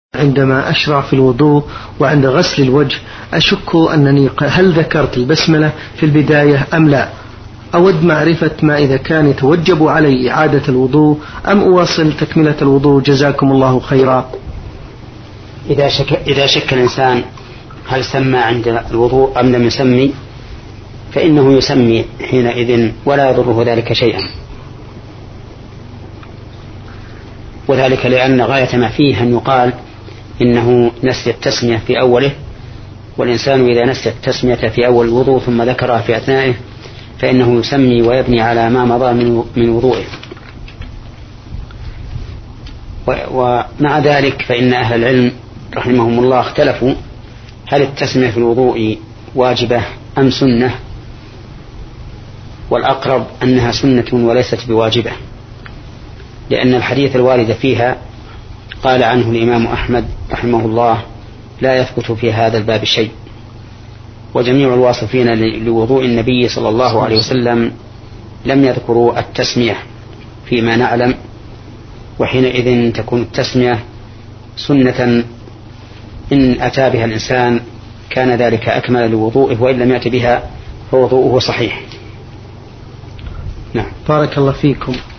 عندما أشرع في الوضوء وعند غسل الوجه أشك أنني هل ذكرت البسملة في البداية أم لا. أود معرفة ما إذا كان يتوجب علي إعادة الوضوء أم أواصل تكملة الوضوء. جزاكم الله خيرا. إذا شك الإنسان هل سمى عند الوضوء أم لم يسمي فإنه يسمي حينئذ ولا يضره ذلك شيئا، وذلك لأن غاية ما فيه أن يقال إنه نسي التسمية في أوله، والإنسان إذا نسي التسمية في أول الوضوء ثم ذكرها في أثنائه فإنه يسمي ويبني على ما مضى من وضوءه. ومع ذلك فإن أهل العلم رحمهم الله اختلفوا هل التسمية في الوضوء واجبة أم سنة، والأقرب أنها سنة وليست بواجبة، لأن الحديث الوارد فيها قال عنه الإمام أحمد رحمه الله لا يثبت في هذا الباب شيء، وجميع الواصفين لوضوء النبي صلى الله عليه وسلم لم يذكروا التسمية فيما نعلم، وحينئذ تكون التسمية سنة إن أتى بها الإنسان كان ذلك أكمل لوضوءه، وإن لم يأت بها فوضوءه صحيح. نعم. بارك الله فيكم.